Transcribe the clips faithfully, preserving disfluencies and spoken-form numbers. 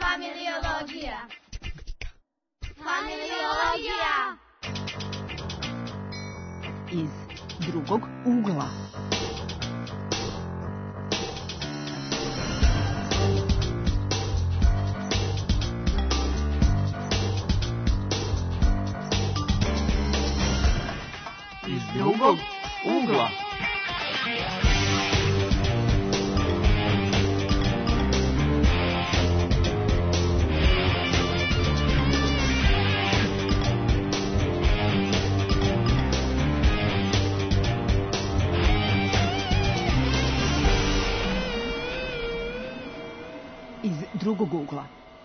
Familiologija. Familiologija. Iz drugog ugla. Iz drugog ugla. Iz drugog ugla.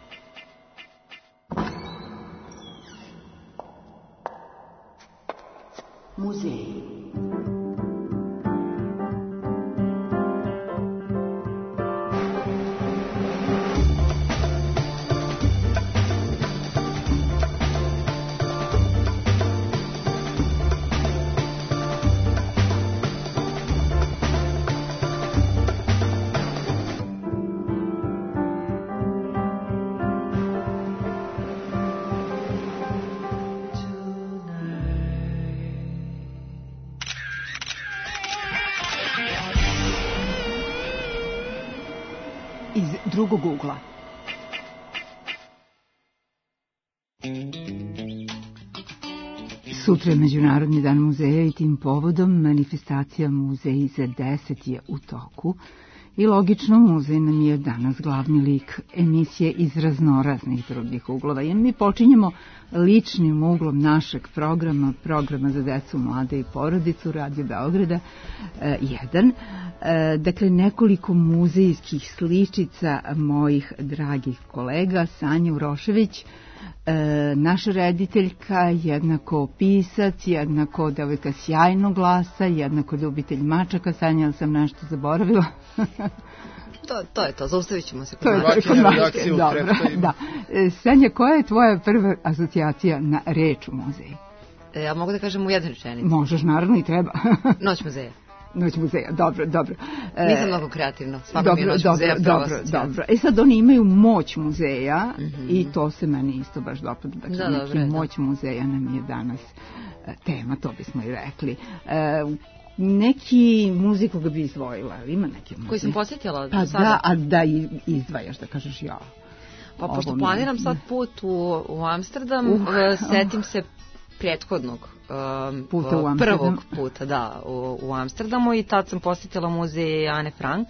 Muzej. Iz drugog ugla. Sutra je Međunarodni dan muzeja i tim povodom manifestacija Muzej za deset je u toku i logično muzej nam je danas glavni lik emisije iz raznoraznih drugih uglova. Jer mi počinjemo ličnim uglom našeg programa, programa za decu, mlade i porodicu Radio Beograda jedan. Dakle, nekoliko muzejskih sličica mojih dragih kolega, Sanja Urošević, naša rediteljka, jednako pisac, jednako devojka sjajnog glasa, jednako ljubitelj mačaka. Sanja, ali sam nešto zaboravila? To, to je to, zaustavit ćemo se. To je to, kod mačke. Dobro, da. Sanja, koja je tvoja prva asocijacija na reč u muzeju? Ja mogu da kažem u jednoj rečenici. Možeš, naravno, i treba. Noć muzeja. Noć muzeja, dobro, dobro. Nisam mnogo kreativno, svako mi je Noć muzeja prava asocijacija. Dobro, e sad oni imaju moć muzeja mm-hmm. i to se meni isto baš dopada. Dakle, da, neki dobro, moć da. Muzeja nam je danas tema, to bismo i rekli. E, neki muzej koga bi izdvojila, ima neki muzej? Koji sam posjetila pa sada? Da, a da izdvajaš, da kažeš ja. Pa pošto planiram sad put u, u Amsterdam, uh, setim uh. se prethodnog um, puta u prvog puta da, u, u Amsterdamu i tad sam posjetila muzej Ane Frank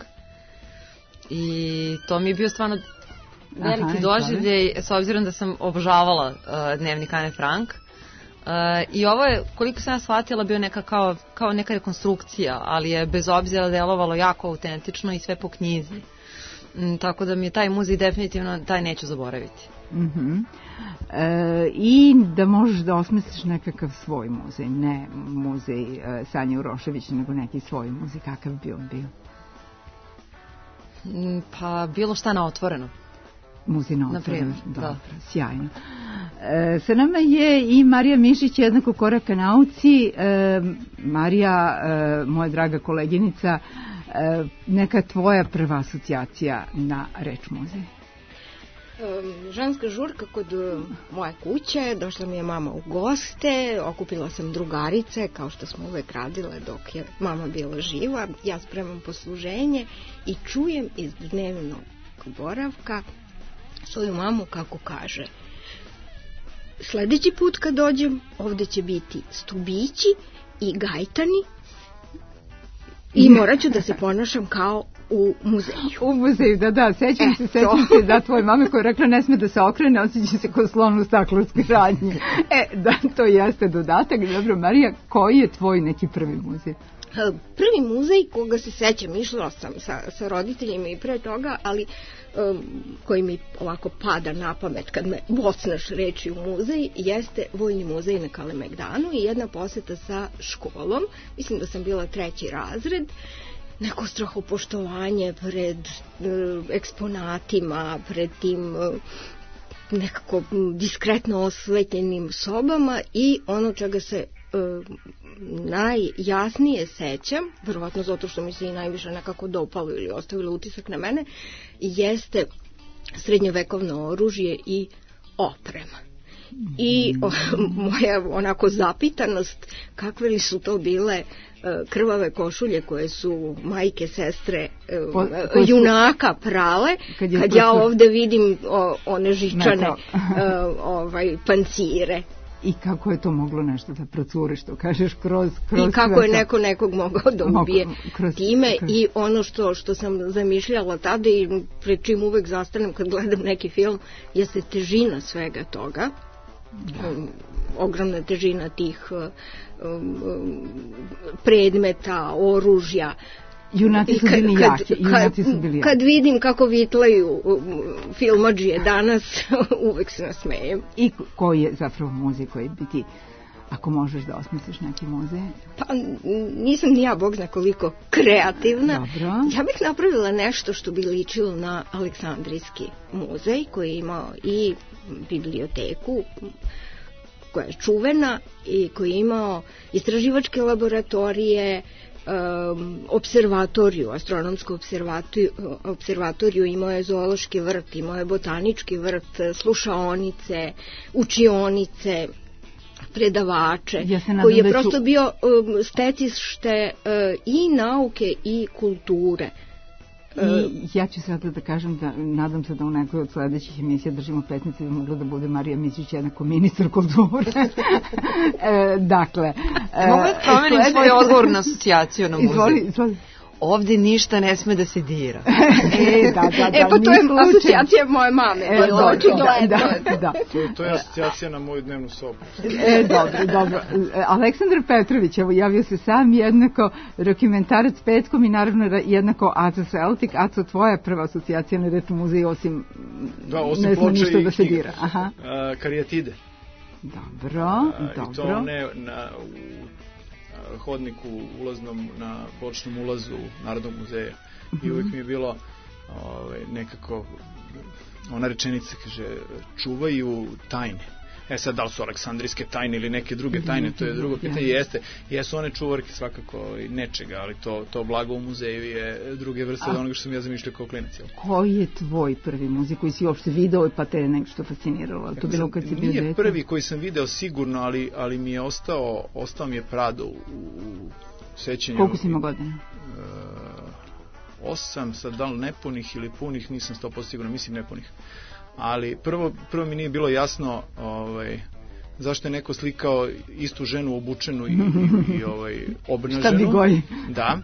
i to mi je bio stvarno veliki Aha, doživljaj s obzirom da sam obožavala uh, dnevnik Ane Frank uh, i ovo je, koliko sam ja shvatila, bio neka kao, kao neka rekonstrukcija, ali je bez obzira delovalo jako autentično i sve po knjizi. Mm, tako da mi je taj muzej definitivno, taj neću zaboraviti. Mm-hmm. E, I da možeš da osmisliš nekakav svoj muzej, ne muzej e, Sanje Urošević, nego neki svoj muzej, kakav bi on bio? Mm, pa bilo šta na otvoreno. Muzej na otvoreno, dobro, da. Sjajno. E, sa nama je i Marija Mišić, jednako koraka nauci. E, Marija, e, moja draga koleginica, e, neka tvoja prva asocijacija na reč muzej? Ženska žurka kod moje kuće, došla mi je mama u goste, okupila sam drugarice, kao što smo uvek radile dok je mama bila živa, ja spremam posluženje i čujem iz dnevnog boravka svoju mamu kako kaže: sledeći put kad dođem, ovde će biti stubići i gajtani i morat ću da se ponašam kao u muzeju. U muzeju, da, da, sećam e, se, sećam to. se da tvoje mame koja je rekla ne sme da se okrene, osjeća se kao slon u staklarskoj radnji. E, da, to jeste dodatak. Dobro, Marija, koji je tvoj neki prvi muzej? Prvi muzej koga se sećam, išla sam sa, sa roditeljima i pre toga, ali um, koji mi ovako pada na pamet kad me bocnaš reči u muzej, jeste Vojni muzej na Kalemegdanu i jedna poseta sa školom. Mislim da sam bila treći razred. Neko strahopoštovanje pred uh, eksponatima, pred tim uh, nekako diskretno osvetljenim sobama i ono čega se uh, najjasnije sećam, verovatno zato što mi se i najviše nekako dopalo ili ostavilo utisak na mene, jeste srednjovekovno oružje i oprema. I o, moja onako zapitanost, kakve li su to bile krvave košulje koje su majke, sestre, po, junaka prale, kad, kad ja ovde vidim o, one žičane ovaj, pancire. I kako je to moglo nešto da procuri, što kažeš, kroz... kroz I kako sve je neko nekog mogao da ubije kroz, time kroz... i ono što, što sam zamišljala tada i pred čim uvek zastanem kad gledam neki film, jeste težina svega toga. Da. Um, ogromna težina tih um, um, predmeta, oružja. Junaci su bili jaki. Junaci su bili jaki. Kad vidim kako vitlaju um, filmadžije danas, uvek se nasmejem. I koji je zapravo muzej koji bi ti, ako možeš da osmisliš neki muzej? Pa nisam ni ja, bog zna koliko, kreativna. Dobro. Ja bih napravila nešto što bi ličilo na Aleksandrijski muzej, koji je imao i biblioteku koja je čuvena i koji je imao istraživačke laboratorije, um, observatoriju, astronomsku observatoriju, observatoriju, imao je zoološki vrt, imao je botanički vrt, slušaonice, učionice, predavače, ja koji je prosto ću... bio um, stecište uh, i nauke i kulture. I ja ću sada da kažem da nadam se da u nekoj od sledećih emisija držimo petnice da mogla da bude Marija Mićić jednako ministar kulture. e, dakle... Mogu da promenim slede... svoj odgovor na asocijaciju na muzej? Izvoli, izvoli. Ovde ništa ne sme da se dira. E, da, da, da. E, pa to je asocijacija moje mame. E, dobro, da, da, da. To, to je asocijacija na moju dnevnu sobu. E, dobro, dobro. Aleksandar Petrović, evo, javio se sam jednako dokumentarac Petkom i naravno jednako Aca Celtic. Aco, tvoja prva asocijacija na retro muzej, osim, da, osim ne zna ništa da se knjiga. dira. Aha. A, karijatide. Dobro, A, dobro. I to ne na... U, hodniku ulaznom na bočnom ulazu Narodnog muzeja. I uvijek mi je bilo ovaj, nekako ona rečenica, kaže, čuvaju tajne. E sad, da li su aleksandrijske tajne ili neke druge tajne, to je drugo pitanje. Jeste, jesu one čuvarke svakako nečega, ali to, to blago u muzeju je druge vrste od onoga što sam ja zamišljao kao klinac. Koji je tvoj prvi muzej koji si uopšte video pa te nešto fasciniralo? To bilo kad si bio dete? Nije prvi koji sam video sigurno, ali, ali mi je ostao, ostao mi je Prado u, u sećanju. Koliko si imao godina? Uh, osam, sad da li nepunih ili punih, nisam sto posto sigurno, mislim nepunih. Ali prvo, prvo mi nije bilo jasno ovaj, zašto je neko slikao istu ženu obučenu i, i, i ovaj, obnaženu. Šta bi Goji? Da.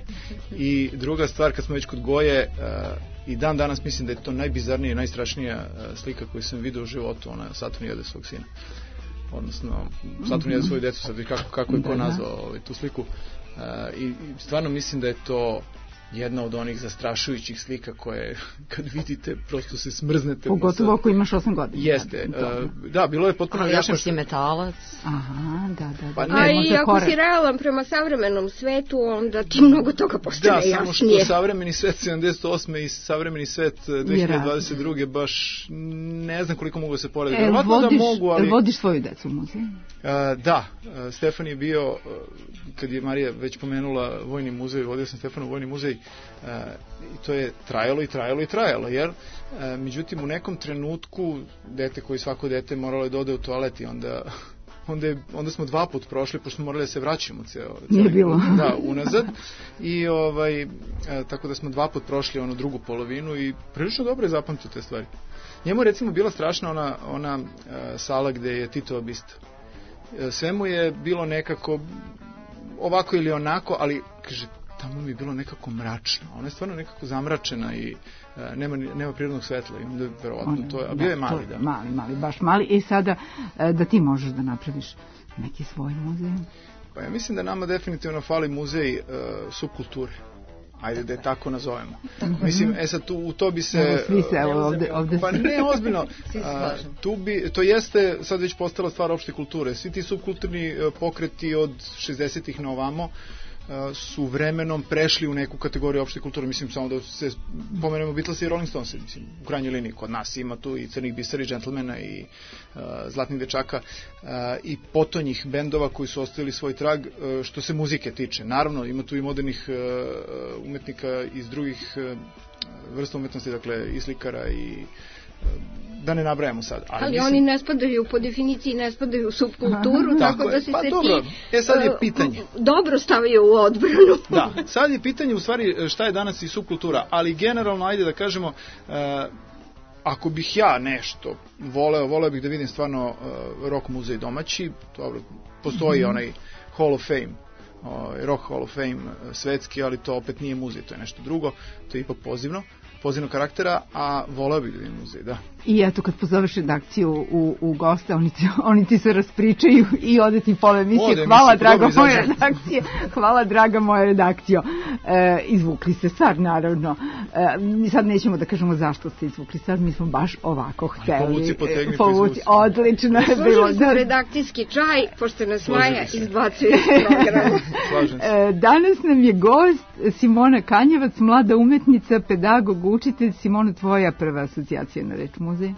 I druga stvar, kad smo već kod Goje, uh, i dan danas mislim da je to najbizarnija i najstrašnija uh, slika koju sam vidio u životu, ona Saturn jede svog sina. Odnosno, Saturn jede svoju decu, sad kako, kako je ko nazvao ovaj, tu sliku. Uh, i, I stvarno mislim da je to jedna od onih zastrašujućih slika koje kad vidite prosto se smrznete. Pogotovo ako imaš osam godina. Jeste. Uh, da, bilo je potpuno ali ako si metalac. Aha, da, da. da. Pa ne, a i ako korak. Si realan prema savremenom svetu, onda ti mnogo toga postane jasnije. Da, samo što savremeni svet sedamdeset osme i savremeni svet dve hiljade dvadeset druge baš ne znam koliko mogu da se porede. E, vodiš, da mogu, ali... vodiš svoju decu u muzej? Uh, da, uh, Stefan je bio, uh, kad je Marija već pomenula Vojni muzej, vodio sam Stefan u Vojni muzej, uh, i to je trajalo i trajalo i trajalo, jer uh, međutim u nekom trenutku dete koji svako dete moralo je da ode u toalet i onda onda, je, onda smo dva put prošli, pošto smo morali da se vraćamo ceo, nije bilo. Da, unazad i ovaj, uh, tako da smo dva put prošli onu drugu polovinu i prilično dobro je zapamtio te stvari. Njemu recimo bila strašna ona, ona uh, sala gde je Titova bista. Sve mu je bilo nekako ovako ili onako, ali kaže, tamo mi je bilo nekako mračno. Ona je stvarno nekako zamračena i uh, nema, nema prirodnog svetla. I da, verovatno, to je, a bio je mali, da. Mali, mali, baš mali. I sada uh, da ti možeš da napraviš neki svoj muzej? Pa ja mislim da nama definitivno fali muzej uh, subkulture. Ajde da je tako nazovemo. Mislim, e sad tu, u to bi se... Evo, svi se, evo, ovde, ovde pa ne, ozbiljno. A, tu bi, to jeste sad već postala stvar opšte kulture. Svi ti subkulturni pokreti od šezdesetih na ovamo su vremenom prešli u neku kategoriju opšte kulture. Mislim, samo da se pomenemo Beatles i Rolling Stones. Mislim, u krajnjoj liniji kod nas ima tu i Crnih bisera i Džentlmena i uh, Zlatnih dečaka uh, i potonjih bendova koji su ostavili svoj trag uh, što se muzike tiče. Naravno, ima tu i modernih uh, umetnika iz drugih uh, vrsta umetnosti, dakle i slikara i da ne nabrajamo sad. Ali, ali mislim... oni ne spadaju po definiciji, ne spadaju u subkulturu, tako, tako da se pa, se dobro. ti e, sad je pitanje. Uh, dobro stavio u odbranu. Da, sad je pitanje u stvari šta je danas i subkultura, ali generalno, ajde da kažemo, uh, ako bih ja nešto voleo, voleo bih da vidim stvarno uh, rock muzej domaći, dobro, postoji mm-hmm. onaj Hall of Fame, uh, Rock Hall of Fame uh, svetski, ali to opet nije muzej, to je nešto drugo, to je ipak pozivno. pozivnog karaktera, a voleo bih da vidim muzej, da. I eto, kad pozoveš redakciju u, u goste, oni ti, oni ti se raspričaju i ode ti pola emisije. Ode, hvala, emisije, draga moja redakcija. Hvala, draga moja redakcijo. E, izvukli se sad, naravno. E, sad nećemo da kažemo zašto ste izvukli sad, mi smo baš ovako hteli. Povuci, potegni, povuci. Odlično je bilo. Služili smo redakcijski čaj, pošto nas Maja izbacuje iz programa. E, danas nam je gost Simona Kanjevac, mlada umetnica, pedagog, učitelj. Simona, tvoja prva asocijacija na reč muzej?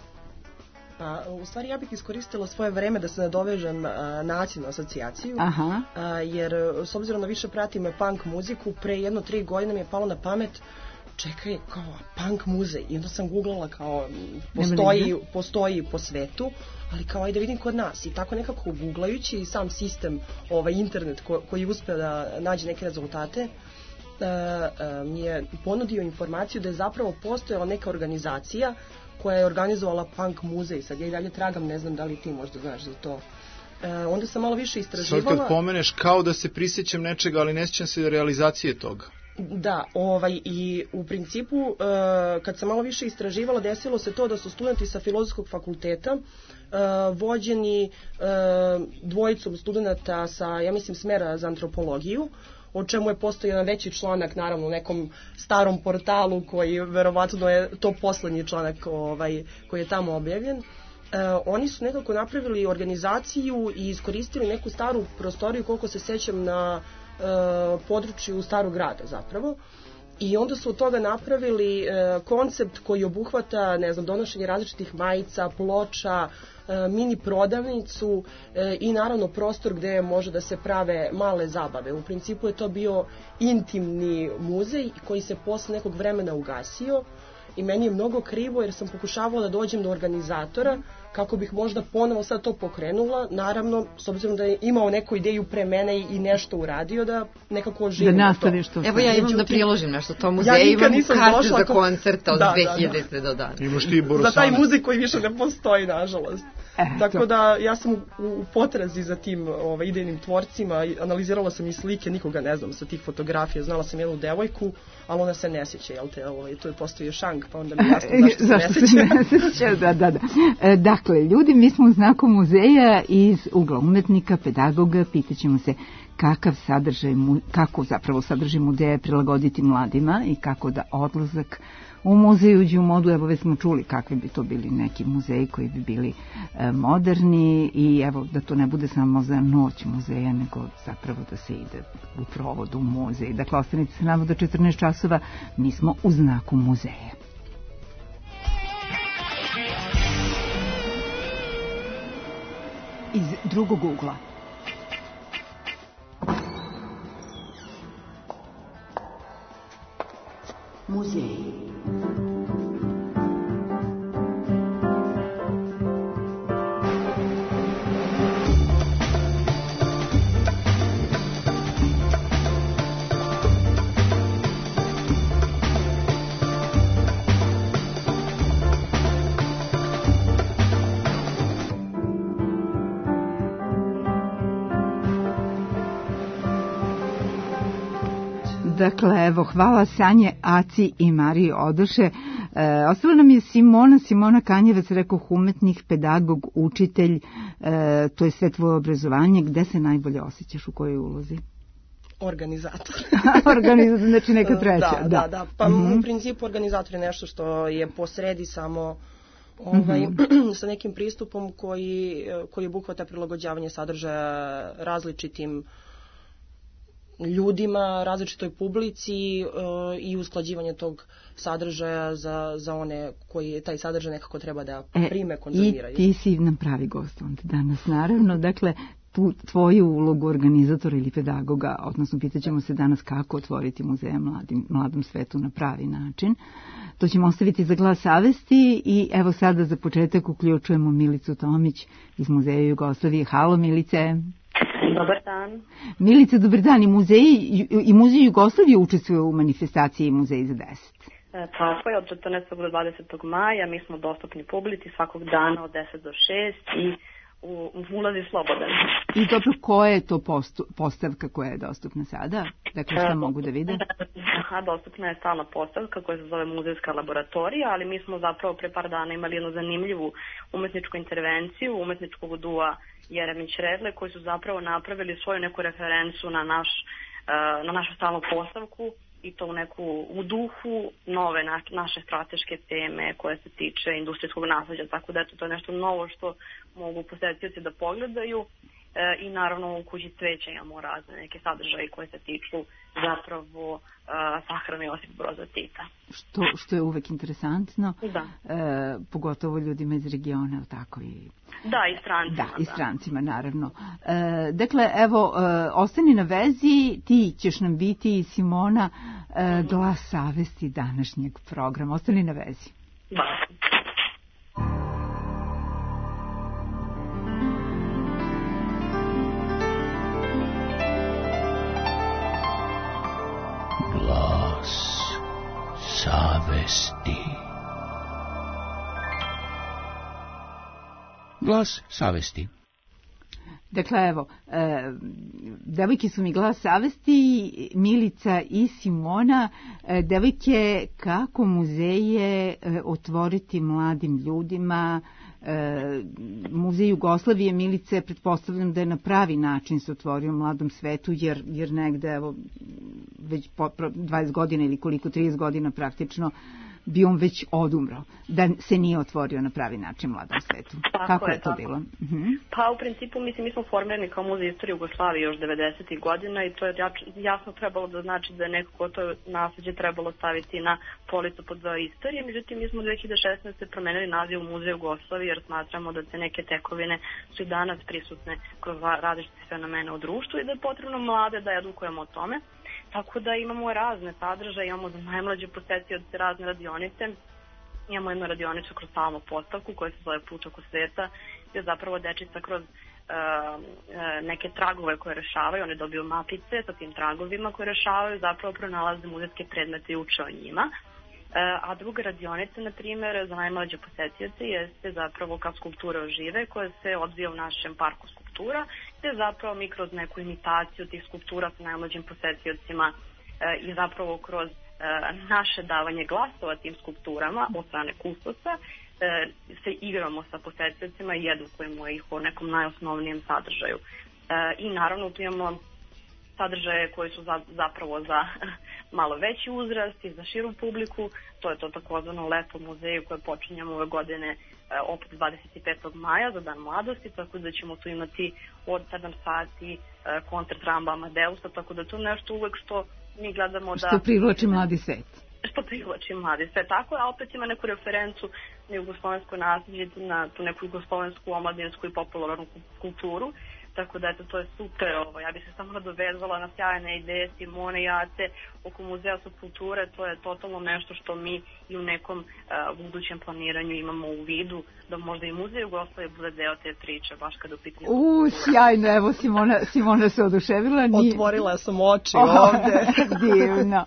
Pa, u stvari ja bih iskoristila svoje vreme da se nadovežem na nacionalnu asocijaciju. Aha. A, jer s obzirom da više pratim punk muziku, pre jedno tri godine mi je palo na pamet, čekaj, kao punk muzej. I onda sam googlala kao postoji, postoji po svetu, ali kao ajde vidim kod nas. I tako nekako googlajući i sam sistem, ovaj internet ko, koji uspe da nađe neke rezultate, Uh, uh, mi je ponudio informaciju da je zapravo postojala neka organizacija koja je organizovala punk muzej. Sad ja i dalje tragam, ne znam da li ti možda znaš za to. Uh, onda sam malo više istraživala. Sad kad pomeneš kao da se prisjećam nečega, ali ne sjećam se realizacije toga. Da, ovaj, i u principu uh, kad sam malo više istraživala, desilo se to da su studenti sa Filozofskog fakulteta uh, vođeni uh, dvojicom studenta sa, ja mislim, smera za antropologiju, o čemu je postojao jedan veći članak, naravno u nekom starom portalu koji verovatno je to poslednji članak ovaj, koji je tamo objavljen. E, oni su nekako napravili organizaciju i iskoristili neku staru prostoriju, koliko se sećam, na e, području Starog grada zapravo. I onda su od toga napravili e, koncept koji obuhvata, ne znam, donošenje različitih majica, ploča, e, mini prodavnicu e, i naravno prostor gde može da se prave male zabave. U principu je to bio intimni muzej koji se posle nekog vremena ugasio i meni je mnogo krivo jer sam pokušavala da dođem do organizatora kako bih možda ponovo sad to pokrenula, naravno, s obzirom da je imao neku ideju pre mene i nešto uradio, da nekako oživim da nastaviš to. Evo ja imam da priložim nešto to muzeju, ja imam karte za ko... koncerte od da, dve hiljadite da, da. do dana. Imaš ti Borosanac. Za taj muzej koji više ne postoji, nažalost. E, Tako da ja sam u, u potrazi za tim ovaj, idejnim tvorcima, analizirala sam i slike, nikoga ne znam sa tih fotografija, znala sam jednu devojku, ali ona se ne sjeća, jel te, ovaj, to je postoji šank, pa onda mi je jasno zašto se ne sjeća. Da, da, da. E, dakle, ljudi, mi smo u znaku muzeja iz ugla umetnika, pedagoga, pitaćemo se kakav sadržaj, kako zapravo sadržaj muzeja prilagoditi mladima i kako da odlazak u muzej uđe u modu. Evo već smo čuli kakvi bi to bili neki muzeji koji bi bili e, moderni i evo da to ne bude samo za noć muzeja, nego zapravo da se ide u provod u muzej. Dakle, ostanite se nama do četrnaest časova, mi smo u znaku muzeja. Iz drugog ugla. Muzej. Dakle, evo, hvala Sanje, Aci i Mariji Odoše. E, ostala nam je Simona, Simona Kanjevac, rekao umetnik, pedagog, učitelj, e, to je sve tvoje obrazovanje. Gde se najbolje osjećaš, u kojoj ulozi? Organizator. Organizator, znači neka treća. Da, da, da. Pa mm-hmm. u principu organizator je nešto što je posredi samo ovaj, mm-hmm. sa nekim pristupom koji, koji obuhvata prilagođavanje sadržaja različitim ljudima, različitoj publici uh, i usklađivanje tog sadržaja za, za one koji taj sadržaj nekako treba da prime, konzumiraju. I ti si nam pravi gost onda danas, naravno. Dakle, tu tvoju ulogu organizatora ili pedagoga, odnosno pitaćemo se danas kako otvoriti muzeje mladim, mladom svetu na pravi način. To ćemo ostaviti za glas savesti i evo sada za početak uključujemo Milicu Tomić iz Muzeja Jugoslavije. Halo Milice. Dobar dan. Milice, dobar dan. I muzej, i muzej Jugoslavije učestvuje u manifestaciji Muzej za deset. E, tako je, od četrnaestog do dvadesetog maja mi smo dostupni publici svakog dana od deset do šest i u, ulazi slobodan. I dobro, koja je to postu, postavka koja je dostupna sada? Dakle, šta e, mogu da vide? Aha, dostupna je stalna postavka koja se zove Muzejska laboratorija, ali mi smo zapravo pre par dana imali jednu zanimljivu umetničku intervenciju, umetničkog dua Jeremić-Redle, koji su zapravo napravili svoju neku referencu na, naš, na našu stalnu postavku i to u neku u duhu nove na, naše strateške teme koje se tiče industrijskog nasleđa, tako da eto, to je nešto novo što mogu posetioci da pogledaju e, i naravno u kući cveća imamo razne neke sadržaje koje se tiču zapravo e, sahrane Josipa Broza Tita. Što, što je uvek interesantno, da. E, pogotovo ljudima iz regiona, tako i... Da, i strancima. Da, i strancima, naravno. E, dakle, evo, e, ostani na vezi, ti ćeš nam biti, Simona, e, glas savesti današnjeg programa. Ostani na vezi. Da. Glas savesti. Glas savesti. Dakle, evo, e, devojke su mi glas savesti, Milica i Simona. E, devojke, kako muzeje e, otvoriti mladim ljudima? E, Muzej Jugoslavije, Milice, pretpostavljam da je na pravi način se otvorio mladom svetu, jer, jer negde, evo, već po, dvadeset godina ili koliko, trideset godina praktično, bi on već odumro, da se nije otvorio na pravi način mladom svetu. Tako Kako je, je to tako. bilo? Uh-huh. Pa u principu mislim mi smo formirani kao Muzej istorije Jugoslavije još devedesetih godina i to je jasno trebalo da znači da je nekako to nasleđe trebalo staviti na policu pod zove istorije. Međutim, mi smo dve hiljade šesnaeste promenili naziv u Muzej Jugoslavije jer smatramo da te neke tekovine su i danas prisutne kroz različite fenomene u društvu i da je potrebno mlade da edukujemo o tome. Tako da imamo razne sadržaje, imamo za najmlađe posetioce razne radionice. Imamo jednu radionicu kroz stalnu postavku koja se zove Put oko sveta, gdje zapravo dečica kroz uh, neke tragove koje rešavaju, one dobiju mapice sa tim tragovima koje rešavaju, zapravo pronalaze muzejske predmete i uče o njima. Uh, a druga radionica, na primjer, za najmlađe posetioce jeste zapravo kao skulpture ožive koje se odvija u našem parku skulptura, gde zapravo mi kroz neku imitaciju tih skulptura sa najmlađim posetiocima e, i zapravo kroz e, naše davanje glasova tim skulpturama od strane kustosa e, se igramo sa posetiocima i edukujemo ih o nekom najosnovnijem sadržaju. E, I naravno tu imamo sadržaje koji su za, zapravo za malo veći uzrast i za širu publiku. To je to takozvano leto muzeju koje počinjemo ove godine opet dvadeset petog maja za dan mladosti, tako da ćemo tu imati od sedam sati koncert Ramba Amadeusa, tako da to nešto uvek što mi gledamo da... Što privlači mladi svet. Što privlači mladi svet, tako je, a opet ima neku referencu na jugoslovensko nasljeđe, na tu neku jugoslovensku omladinsku i popularnu kulturu. Tako da eto, to je super, ovo. Ja bih se samo nadovezala na sjajne ideje Simone i Ace oko muzeja subkulture, to je totalno nešto što mi i u nekom uh, budućem planiranju imamo u vidu, da možda i Muzej Jugoslavije bude deo te priče, baš kada u pitanju U, sjajno, evo Simona, Simona se oduševila. Ni... Otvorila sam oči ovde. Divno,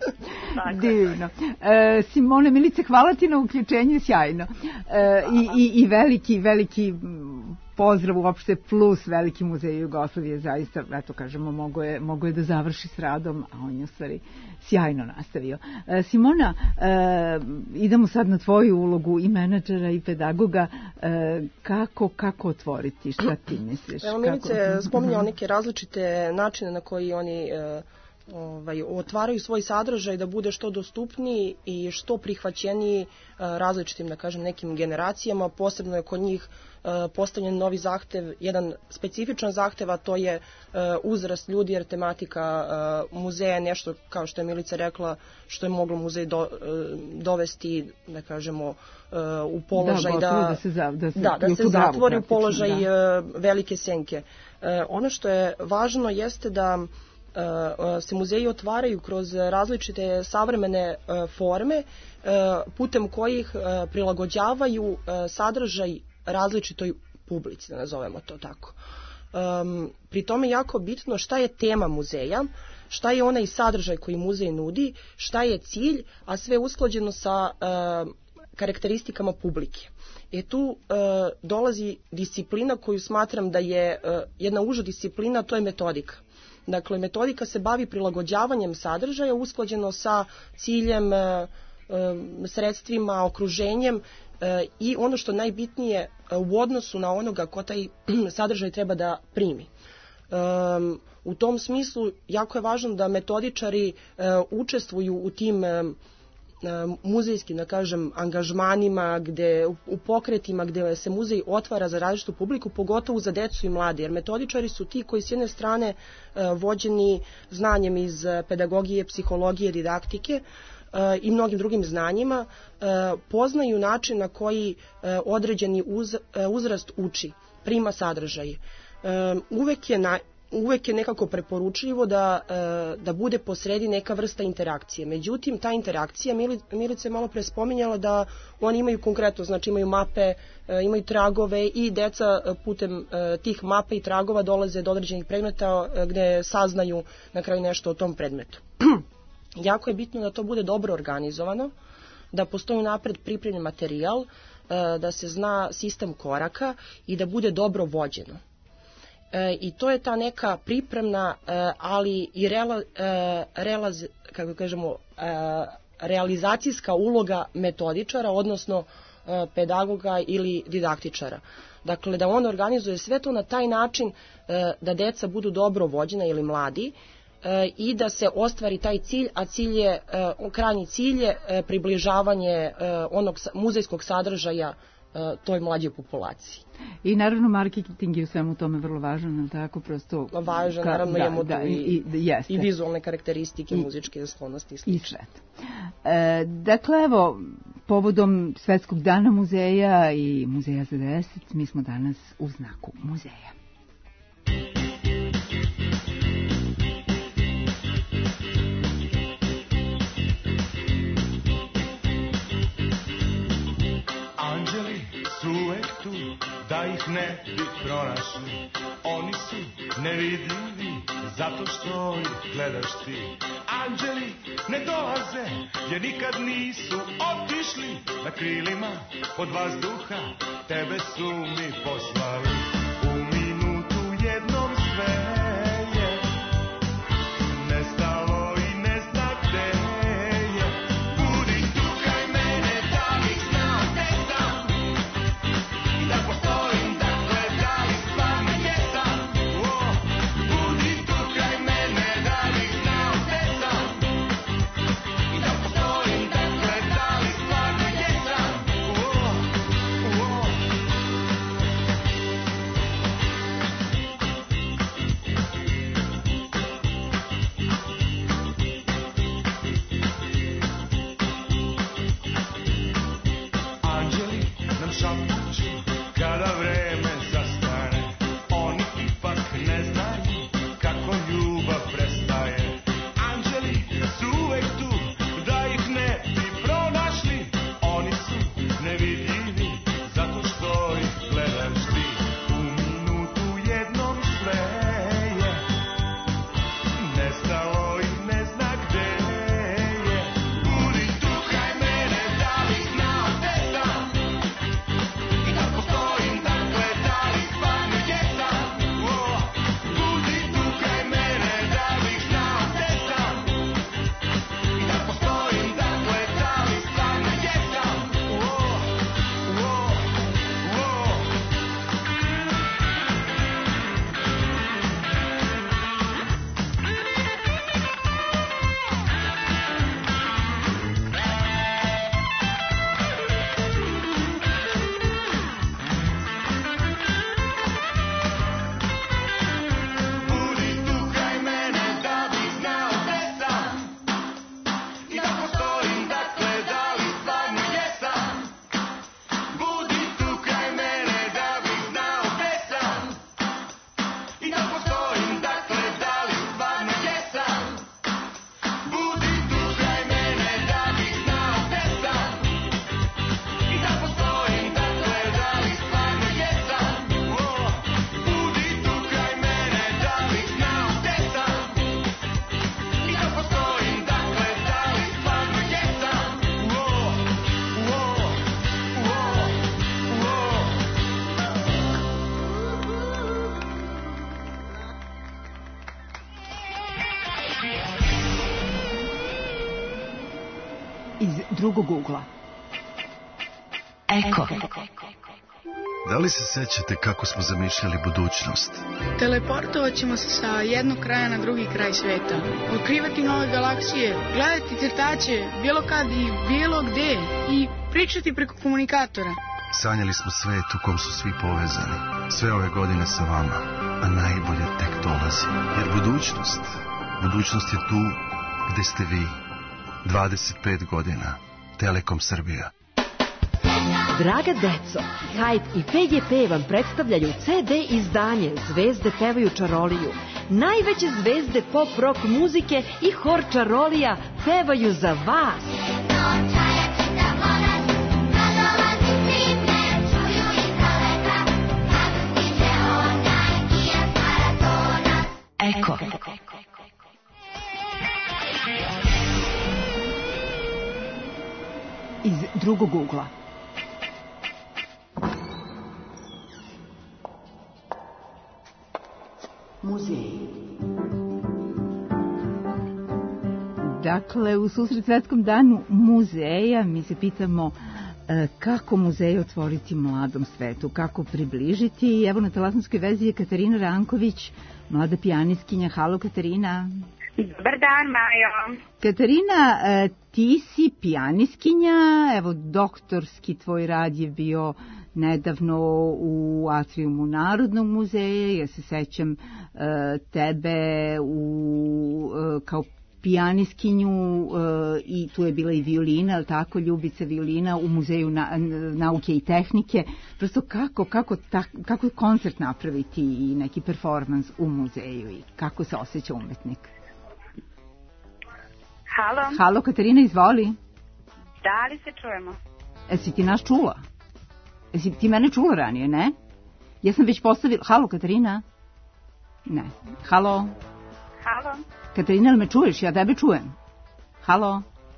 divno. E, Simone, Milice, hvala ti na uključenju, sjajno. E, i, i, I veliki, veliki pozdrav uopšte plus veliki muzej Jugoslavije, zaista, eto kažemo, mogo je, mogo je da završi s radom, a on je u stvari sjajno nastavio. E, Simona, e, idemo sad na tvoju ulogu i menadžera i pedagoga. E, kako, kako otvoriti? Šta ti misliš? Evo, Milice spominjao neke različite načine na koji oni e, ovaj, otvaraju svoj sadržaj da bude što dostupniji i što prihvaćeniji e, različitim, da kažem, nekim generacijama. Posebno je kod njih postavljen novi zahtev, jedan specifičan zahtev, a to je uzrast ljudi, jer tematika muzeja je nešto, kao što je Milica rekla, što je moglo muzej do, dovesti, da kažemo, u položaj da, da, da se, za, da se, da, da se zatvori u položaj da. velike senke. Ono što je važno jeste da se muzeji otvaraju kroz različite savremene forme putem kojih prilagođavaju sadržaj različitoj publici, da nazovemo to tako. Pri tome je jako bitno šta je tema muzeja, šta je onaj sadržaj koji muzej nudi, šta je cilj, a sve usklađeno sa karakteristikama publike. E tu e, dolazi disciplina koju smatram da je e, jedna uža disciplina, to je metodika. Dakle, metodika se bavi prilagođavanjem sadržaja usklađeno sa ciljem, e, e, sredstvima, okruženjem e, i ono što najbitnije e, u odnosu na onoga ko taj sadržaj treba da primi. E, u tom smislu jako je važno da metodičari e, učestvuju u tim e, muzejskim, da kažem, angažmanima, gde, u pokretima gde se muzej otvara za različitu publiku, pogotovo za decu i mlade, jer metodičari su ti koji s jedne strane vođeni znanjem iz pedagogije, psihologije, didaktike i mnogim drugim znanjima, poznaju način na koji određeni uz, uzrast uči, prima sadržaje. Uvek je na uvek je nekako preporučljivo da, da bude posredi neka vrsta interakcije. Međutim, ta interakcija, Milica je malo pre spominjala da oni imaju konkretno, znači imaju mape, imaju tragove i deca putem tih mape i tragova dolaze do određenih predmeta gde saznaju na kraju nešto o tom predmetu. Jako je bitno da to bude dobro organizovano, da postoji napred pripremljen materijal, da se zna sistem koraka i da bude dobro vođeno. E, I to je ta neka pripremna, e, ali i rela, e, relaz, kako kažemo, e, realizacijska uloga metodičara, odnosno e, pedagoga ili didaktičara. Dakle, da on organizuje sve to na taj način e, da deca budu dobro vođena ili mladi e, i da se ostvari taj cilj, a cilj je, e, krajnji cilj je e, približavanje e, onog muzejskog sadržaja toj mlađoj populaciji. I naravno marketing je u svemu tome vrlo važan, ali tako prosto... Važan, naravno da, imamo da, tu i, i, i vizualne karakteristike, I, muzičke sklonosti i slično. I sve. E, dakle, evo, povodom Svetskog dana muzeja i Muzeja za deset, mi smo danas u znaku muzeja. Uvek tu, da ih ne bi pronašli. Oni su nevidljivi, zato što ih gledaš ti. Anđeli ne dolaze, jer nikad nisu otišli. Na krilima pod vazduha, tebe su mi poslali. U minutu jednom sve je nestalo i ne zna gde je. Budi tu kraj mene, da bih znao gde sam. Da postojim, dakle, da li stvarno jesam? Oh, budi tu kraj mene, da bih znao gde sam. I da postojim, dakle, da li stvarno jesam? Oh, oh. Anđeli nam šapuću kada vreme zastane, oni ipak ne znaju kako ljubav prestaje. Anđeli su uvek tu, da ih ne bi pronašli. Oni su nevidljivi, zato što ih gledaš ti. U minutu jednom sve je nestalo i ne zna gde je. Budi tu kraj mene, da bih znao gde sam. drugog ugla. Eko. Da li se sećate kako smo zamišljali budućnost? Teleportovat ćemo se sa jednog kraja na drugi kraj sveta. Otkrivati nove galaksije, gledati crtaće, bilo kad i bilo gde. I pričati preko komunikatora. Sanjali smo svet u kom su svi povezani. Sve ove godine sa vama. A najbolje tek dolazi. Jer budućnost, budućnost je tu gde ste vi. dvadeset pet godina. Telekom Srbija. Draga deco, Hajt i P G P vam predstavljaju ce de izdanje Zvezde pevaju čaroliju. Najveće zvezde pop rock muzike i hor čarolija pevaju za vas. Eko. Iz drugog ugla. Muzej. Dakle, u susret svetskom danu muzeja mi se pitamo e, kako muzej otvoriti mladom svetu, kako približiti. I evo na telefonskoj vezi je Katarina Ranković, mlada pijanistkinja. Halo, Katarina. Dobar dan, Majo. Katarina, e, ti si pijanistkinja, evo doktorski tvoj rad je bio nedavno u atrijumu Narodnog muzeja. Ja se sećam e, tebe u, e, kao pijanistkinju e, i tu je bila i violina, ali tako, Ljubica violina u Muzeju na, nauke i tehnike. Prosto kako, kako, ta, kako koncert napraviti i neki performans u muzeju i kako se osjeća umetnik? Halo. Halo, Katarina, izvoli. Da li se čujemo? Jesi ti nas čula? Jesi ti mene čula ranije, ne? Ja sam već postavila... Halo, Katarina? Ne. Halo? Halo? Katarina, li me čuješ? Ja tebe čujem. Halo?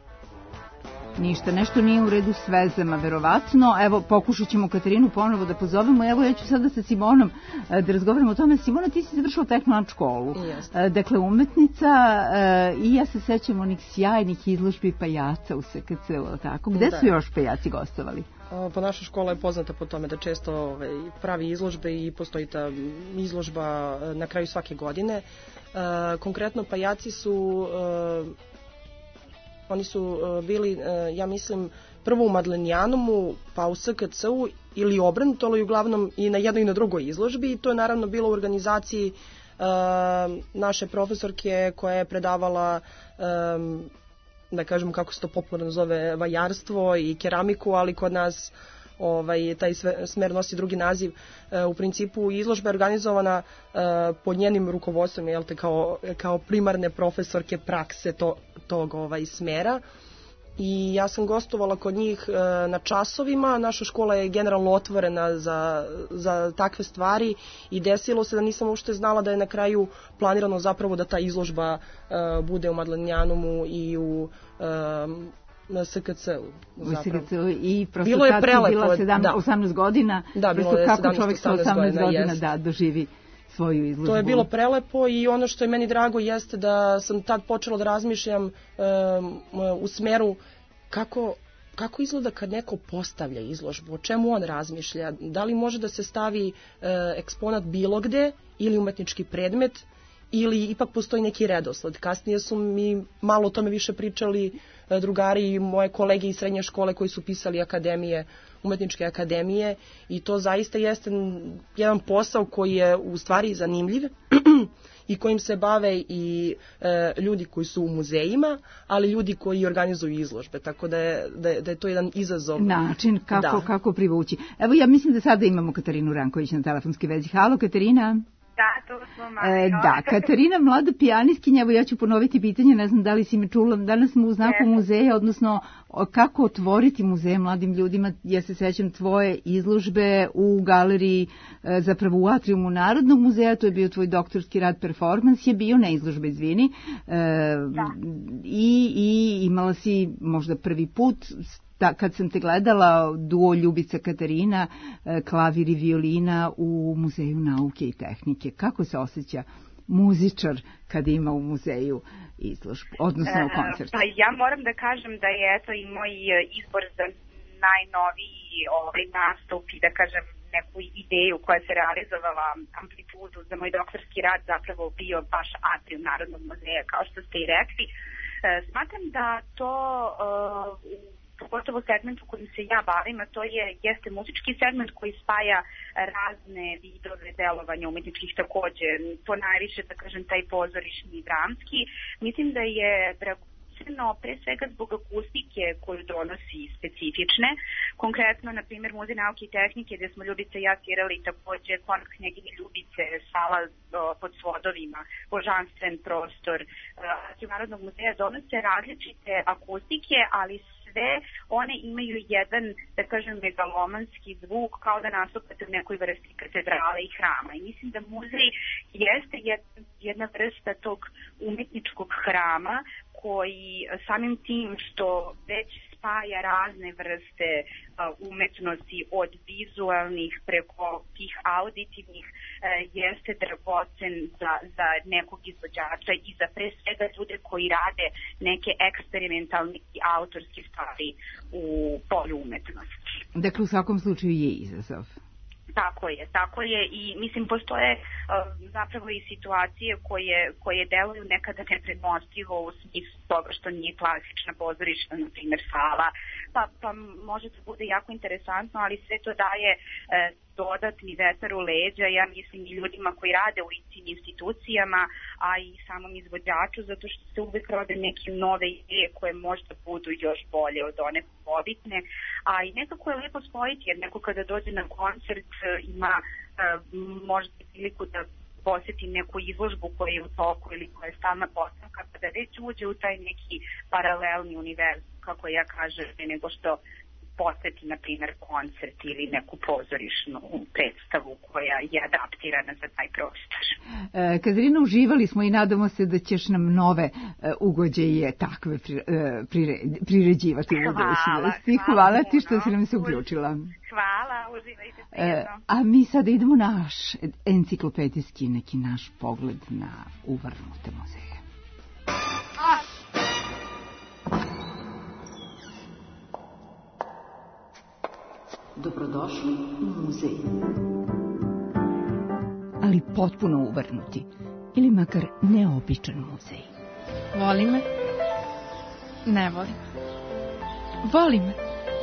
Ništa, nešto nije u redu s vezama, verovatno. Evo, pokušat ćemo Katarinu ponovo da pozovemo. Evo, ja ću sada sa Simonom da razgovaramo o tome. Simona, ti si završila tehnološku školu. Jeste. Dakle, umetnica i ja se sećam onih sjajnih izložbi pajaca u S K C-u, tako? Gde da. su još pajaci gostovali? Pa naša škola je poznata po tome da često ovaj, pravi izložbe i postoji ta izložba na kraju svake godine. Uh, konkretno pajaci su uh, oni su uh, bili, uh, ja mislim, prvo u Madlenijanumu, pa u S K C-u ili obrnuto, ali uglavnom i na jednoj i na drugoj izložbi. I to je naravno bilo u organizaciji uh, naše profesorke koja je predavala um, da kažem kako se to popularno zove, vajarstvo i keramiku, ali kod nas ovaj, taj smer nosi drugi naziv. E, u principu izložba je organizovana e, pod njenim rukovodstvom, jel te, kao, kao primarne profesorke prakse to, tog ovaj, smera. I ja sam gostovala kod njih e, na časovima. Naša škola je generalno otvorena za, za takve stvari i desilo se da nisam uopšte znala da je na kraju planirano zapravo da ta izložba e, bude u Madlenijanumu i u e, na S K C-u. U S K C-u i prosto bilo je prelepo, bila sedamnaest, da. osamnaest godina. Da, bilo je kako sedamnaest, čovjek sa osamnaest godina da doživi svoju izložbu. To je bilo prelepo i ono što je meni drago jeste da sam tad počela da razmišljam um, u smeru kako, kako izgleda kad neko postavlja izložbu, o čemu on razmišlja, da li može da se stavi uh, eksponat bilo gde ili umetnički predmet ili ipak postoji neki redosled. Kasnije su mi malo o tome više pričali uh, drugari i moje kolege iz srednje škole koji su pisali akademije, umetničke akademije i to zaista jeste jedan posao koji je u stvari zanimljiv i kojim se bave i e, ljudi koji su u muzejima, ali ljudi koji organizuju izložbe, tako da je, da je, da je to jedan izazov. Način kako, da. kako privući. Evo ja mislim da sada imamo Katarinu Ranković na telefonski vezi. Halo, Katarina. Da, tu smo malo. E, da, Katarina, mlada pijanistkinja, evo ja ću ponoviti pitanje, ne znam da li si me čula, danas smo u znaku yes. muzeja, odnosno kako otvoriti muzeje mladim ljudima. Ja se sećam tvoje izložbe u galeriji, zapravo u atrijumu Narodnog muzeja, to je bio tvoj doktorski rad, performans je bio, ne izložba, izvini, e, i, i imala si možda prvi put, Da, kad sam te gledala, duo Ljubica Katarina, klavir i violina u Muzeju nauke i tehnike. Kako se osjeća muzičar kad ima u muzeju izložbu, odnosno u koncertu? Pa ja moram da kažem da je eto i moj izbor za najnoviji ovaj nastup i da kažem neku ideju koja se realizovala Amplitudu za moj doktorski rad zapravo bio baš Atrium Narodnog muzeja, kao što ste i rekli. Smatram da to pogotovo segment u kojem se ja bavim, a to je, jeste muzički segment koji spaja razne vidove delovanja umetničkih takođe, to najviše, da kažem, taj pozorišni i dramski. Mislim da je dragoceno pre svega zbog akustike koju donosi specifične. Konkretno, na primjer, Muzej nauke i tehnike, gde smo Ljubica i ja svirali takođe Konakt Kneginje Ljubice, sala o, pod svodovima, božanstven prostor. Atrium Narodnog muzeja donose različite akustike, ali sve one imaju jedan, da kažem, megalomanski zvuk, kao da nastupate u nekoj vrsti katedrale i hrama. I mislim da muzej jeste jedna vrsta tog umetničkog hrama koji samim tim što već spaja razne vrste uh, umetnosti od vizualnih preko tih auditivnih uh, jeste dragocen za, za nekog izvođača i za pre svega ljude koji rade neke eksperimentalne i autorske stvari u polju umetnosti. Dakle, u svakom slučaju je izazov. Tako je, tako je i mislim postoje uh, zapravo i situacije koje, koje deluju nekada nepremostivo u smislu toga što nije klasična pozorišna, na primjer, sala, pa, pa može to bude jako interesantno, ali sve to daje uh, dodatni vetar u leđa, ja mislim i ljudima koji rade u tim institucijama, a i samom izvođaču, zato što se uvek rode neke nove ideje koje možda budu još bolje od one pobitne, a i nekako je lepo spojiti, jer neko kada dođe na koncert ima uh, možda priliku da posjeti neku izložbu koja je u toku ili koja je stalna postavka, pa da već uđe u taj neki paralelni univerzum, kako ja kažem, nego što posjeti, na primjer, koncert ili neku pozorišnu predstavu koja je adaptirana za taj prostor. E, Katarina, uživali smo i nadamo se da ćeš nam nove e, ugođaje takve pri, e, prire, priređivati u budućnosti. Hvala, hvala ti što si nam se uključila. Hvala, uživajte se e, jedno. A mi sada idemo naš enciklopedijski neki naš pogled na uvrnute muzeje. Dobrodošli u muzej. Ali potpuno uvrnuti, ili makar neobičan muzej. Voli me? Ne voli me. Voli me?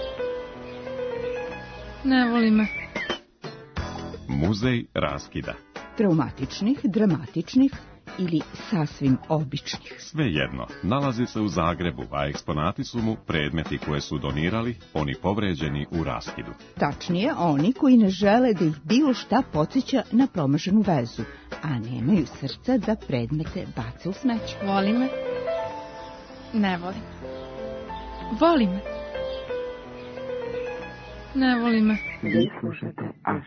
Ne voli me. Muzej raskida. Traumatičnih, dramatičnih ili sasvim običnih. Svejedno, nalazi se u Zagrebu, a eksponati su mu predmeti koje su donirali oni povređeni u raskidu. Tačnije, oni koji ne žele da ih bilo šta podsjeća na promašenu vezu, a nemaju srca da predmete bace u smeće. Voli me? Ne voli me. Voli me? Ne voli me. Vi slušate Aš.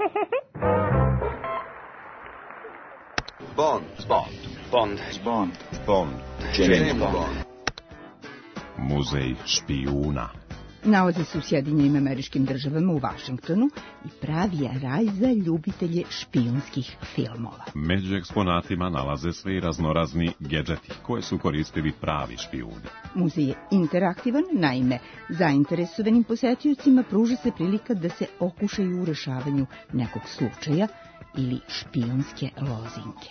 Bond, Bond, Bond, Bond, Bond, James Bond. Muzej špijuna. Nalazi se u Sjedinjenim Američkim Državama u Vašingtonu i pravi je raj za ljubitelje špijunskih filmova. Među eksponatima nalaze se i raznorazni gedžeti koje su koristili pravi špijuni. Muzej je interaktivan, naime, zainteresovanim posetiocima pruža se prilika da se okušaju u rešavanju nekog slučaja ili špijunske lozinke.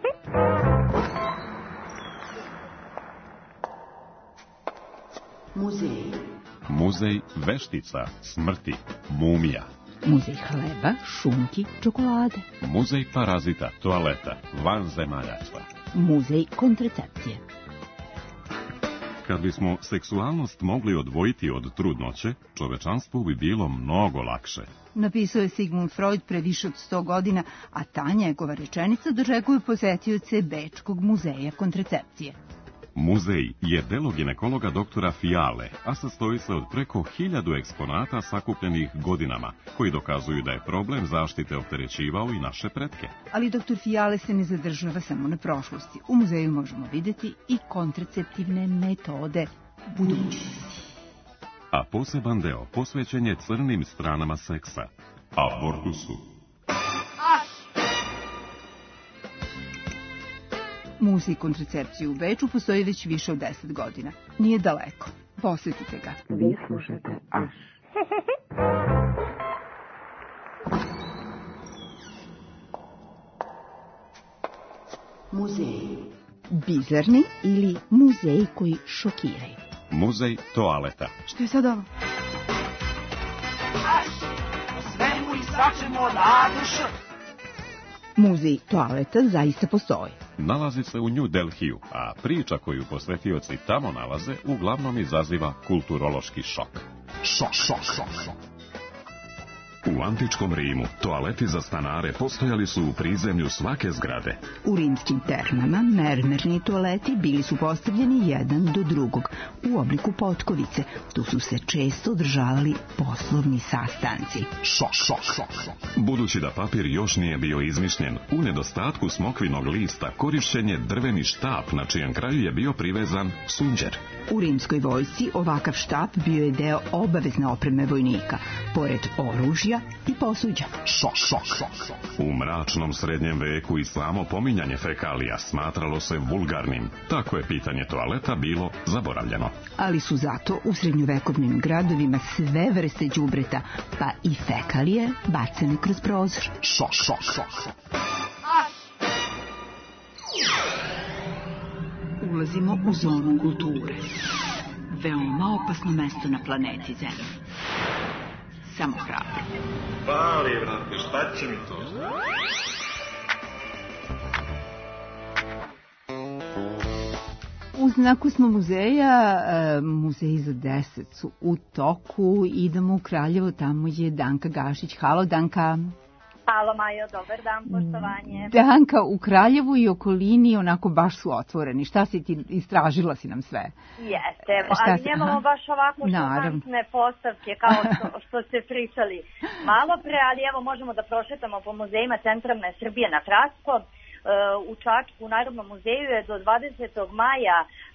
Muzej. Muzej veštica, smrti, mumija. Muzej hleba, šunki, čokolade. Muzej parazita, toaleta, vanzemaljaca. Muzej kontracepcije. Kad bismo seksualnost mogli odvojiti od trudnoće, čovečanstvu bi bilo mnogo lakše. Napisao je Sigmund Freud pre više od sto godina, a ta njegova rečenica dočekuje posetioce Bečkog muzeja kontracepcije. Muzej je delo ginekologa doktora Fiale, a sastoji se od preko hiljadu eksponata sakupljenih godinama, koji dokazuju da je problem zaštite opterećivao i naše pretke. Ali doktor Fiale se ne zadržava samo na prošlosti. U muzeju možemo vidjeti i kontraceptivne metode budućnosti. A poseban deo posvećen je crnim stranama seksa, abortusu. Muzej kontracepcije u Beču postoji već više od deset godina. Nije daleko. Posetite ga. Vi slušate Aš. Muzeji. Bizarni ili muzeji koji šokiraju. Muzej toaleta. Što je sad ovo? Aš, o svemu i svačemu od A do Š. Muzej toaleta zaista postoji. Nalazi se u New Delhiju, a priča koju posvetioci tamo nalaze uglavnom izaziva kulturološki šok. Šok, šok, šok, šok. U antičkom Rimu toaleti za stanare postojali su u prizemlju svake zgrade. U rimskim termama mermerni toaleti bili su postavljeni jedan do drugog u obliku potkovice. Tu su se često održavali poslovni sastanci. Šok, šok, šok, šok. Budući da papir još nije bio izmišljen, u nedostatku smokvinog lista korišćen je drveni štap na čijem kraju je bio privezan sunđer. U rimskoj vojsci ovakav štap bio je deo obavezne opreme vojnika, pored oružja i posuđa. Šok, šok, šok, šok. U mračnom srednjem veku i samo pominjanje fekalija smatralo se vulgarnim. Tako je pitanje toaleta bilo zaboravljeno. Ali su zato u srednjovekovnim gradovima sve vrste đubreta, pa i fekalije, bacane kroz prozor. Šok, šok, šok, šok. Ulazimo u zonu kulture. Veoma opasno mesto na planeti Zemlji. Samo hrabro. Pali, vrate, šta će mi to? U znaku smo muzeja, muzeji za deset su u toku, idemo u Kraljevo, tamo je Danka Gašić. Halo, Danka. Halo Majo, dobar dan, poštovanje. Danka, u Kraljevu i okolini onako baš su otvoreni. Šta si ti, istražila si nam sve? Jeste, ali nemamo baš ovako šokantne postavke kao što, što ste pričali malo pre, ali evo možemo da prošetamo po muzejima centralne Srbije na kratko. U Čačku, u Narodnom muzeju je do dvadesetog maja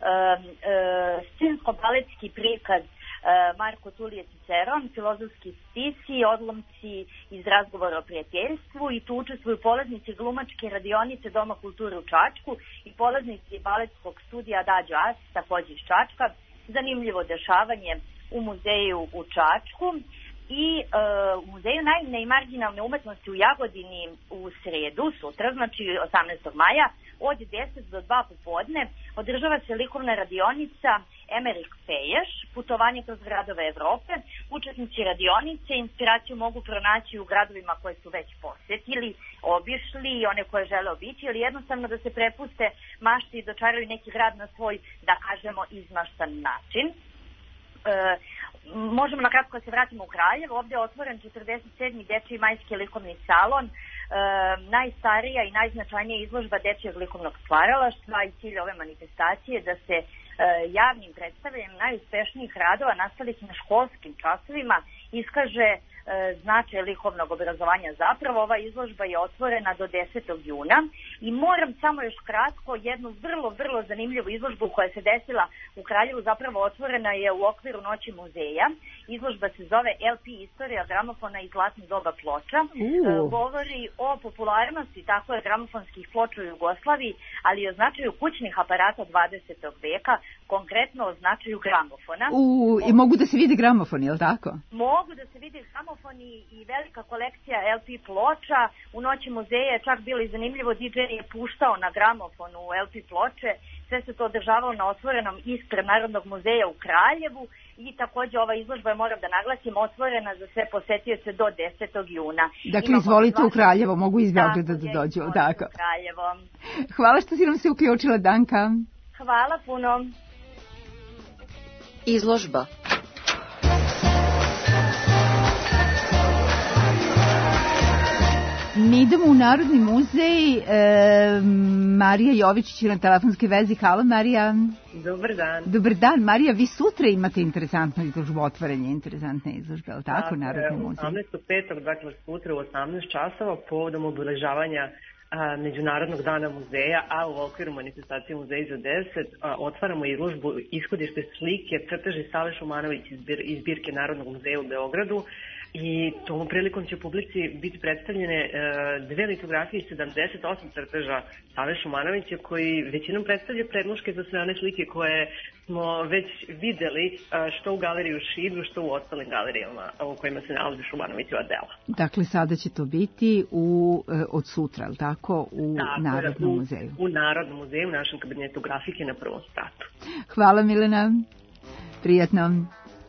scensko-baletski prikaz Marko Tulije Ciceron, filozofski spisi, odlomci iz razgovora o prijateljstvu, i tu učestvuju polaznici glumačke radionice Doma kulture u Čačku i polaznici baletskog studija Dađo As, takođe iz Čačka. Zanimljivo dešavanje u muzeju u Čačku. I e, u muzeju naivne i marginalne umetnosti u Jagodini u sredu, sutra, znači osamnaestog maja, od deset do dva popodne, održava se likovna radionica Emerik Feješ, putovanje kroz gradove Evrope. Učesnici radionice inspiraciju mogu pronaći u gradovima koje su već posetili, obišli i one koje žele obići, ili jednostavno da se prepuste mašti i dočaraju neki grad na svoj, da kažemo, izmaštan način. E, možemo na kratko da se vratimo u Kraljevo. Ovde je otvoren četrdeset sedmi dečiji majski likovni salon, e, najstarija i najznačajnija izložba dečijeg likovnog stvaralaštva, i cilj ove manifestacije da se e, javnim predstavljanjem najuspešnijih radova nastalih na školskim časovima iskaže e, značaj likovnog obrazovanja. Zapravo ova izložba je otvorena do desetog juna i moram samo još kratko jednu vrlo, vrlo zanimljivu izložbu koja se desila u Kraljevu, zapravo otvorena je u okviru Noći muzeja. Izložba se zove el pe Istorija gramofona i zlatno doba ploča. Uh. E, govori o popularnosti tako je gramofonskih ploča u Jugoslaviji, ali i o značaju kućnih aparata dvadesetog veka, konkretno o značaju gramofona. Uh, I mogu da se vidi gramofon, je li tako? Mogu da se vidi gramofoni i velika kolekcija el pe ploča. U Noći muzeja je čak bilo i zanimljivo, di džej je puštao na gramofonu el pe ploče. Sve se to održavalo na otvorenom ispred Narodnog muzeja u Kraljevu i takođe ova izložba je, moram da naglasim, otvorena za sve posetioce do desetog juna. Dakle, imamo izvolite dva... u Kraljevo, mogu iz Beograda da dođu. Tako. U Kraljevo. Hvala što si nam se uključila, Danka. Hvala puno. Izložba. Mi idemo u Narodni muzej. E, Marija Jovičić je na telefonskoj vezi. Halo, Marija. Dobar dan. Dobar dan, Marija. Vi sutra imate interesantnu izložbu, otvaranje interesantne izložbe, je li tako, Narodni muzej? osamnaestog petog, dakle sutra u osamnaest časova, povodom obeležavanja Međunarodnog dana muzeja, a u okviru manifestacije Muzeji za deset otvaramo izložbu Ishodište slike, crteži Save Šumanović iz zbirke Narodnog muzeja u Beogradu i tom prilikom će publici biti predstavljene dve litografije i sedamdeset osam crteža Save Šumanovića koji većinom predstavlja predloške za sve one slike koje smo već videli što u galeriji u Šidu, što u ostalim galerijama u kojima se nalaze Šumanovićeva dela. Dakle, sada će to biti u, od sutra, ali tako, u tako, Narodnom u, muzeju? U Narodnom muzeju, u našem kabinetu grafike na prvom spratu. Hvala, Milena. Prijatno.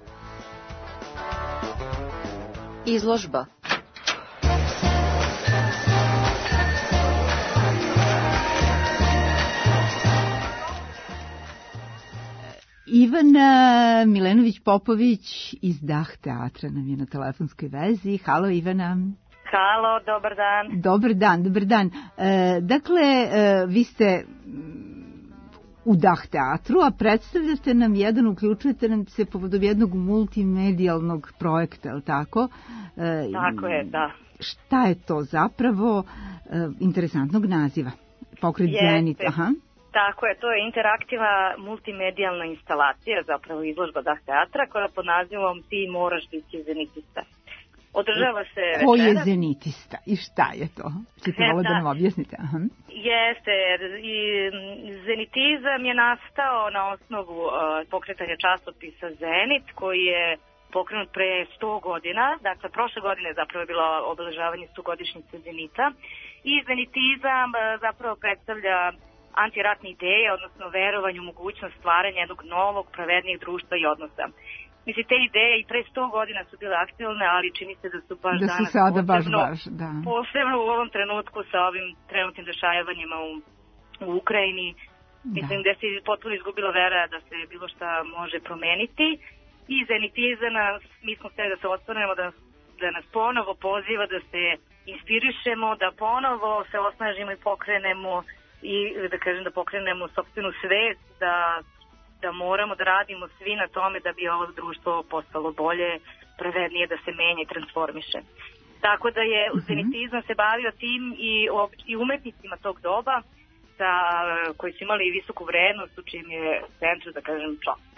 Izložba. Ivana Milenović-Popović iz Dah teatra nam je na telefonskoj vezi. Halo, Ivana. Halo, dobar dan. Dobar dan, dobar dan. E, dakle, e, vi ste u Dah teatru, a predstavljate nam jedan, uključujete nam se povodom jednog multimedijalnog projekta, je li tako? E, tako je, da. Šta je to zapravo? E, interesantnog naziva. Pokret Zenit, aha. Tako je, to je interaktivna multimedijalna instalacija, zapravo izložba Dah teatra, koja pod nazivom Ti moraš biti zenitista. Održava se večeras. Ko je zenitista i šta je to? Čete ovo da nam objasnite? Aha. Jeste, i zenitizam je nastao na osnovu uh, pokretanja časopisa Zenit, koji je pokrenut pre sto godina, dakle prošle godine zapravo je bilo obeležavanje stogodišnjice Zenita, i zenitizam uh, zapravo predstavlja antiratne ideje, odnosno verovanje u mogućnost stvaranja jednog novog, pravednijeg društva i odnosa. Mislim, te ideje i pre sto godina su bile aktualne, ali čini se da su baš da su danas sada posebno, baš, baš, da. posebno u ovom trenutku sa ovim trenutnim dešavanjima u, u Ukrajini. Mislim da. da se potpuno izgubila vera da se bilo šta može promeniti. I zenitizam, mi smo sve da se osvrnemo, da, da nas ponovo poziva, da se inspirišemo, da ponovo se osnažimo i pokrenemo i da kažem da pokrenemo sopstvenu svest, da, da moramo da radimo svi na tome da bi ovo društvo postalo bolje, pravednije, da se menja i transformiše. Tako da je uh-huh. zenitizam se bavio tim i, i umetnicima tog doba sa, koji su imali visoku vrednost, u čim je centru, da kažem, čovjek.